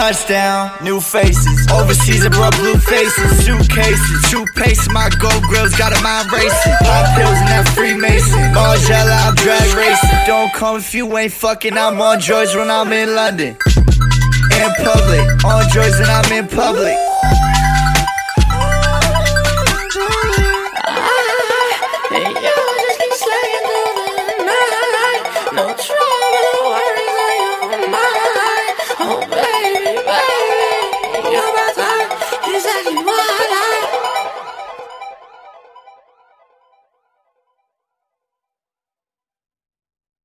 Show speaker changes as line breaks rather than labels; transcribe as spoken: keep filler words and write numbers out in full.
Touchdown, new faces. Overseas, I brought blue faces. Suitcases, true pace. My gold grills got a mind racing. Pop pills and that Freemason. Margiela, I'm drag racing. Don't come if you ain't fucking. I'm on drugs when I'm in London. In public, on drugs when I'm in public.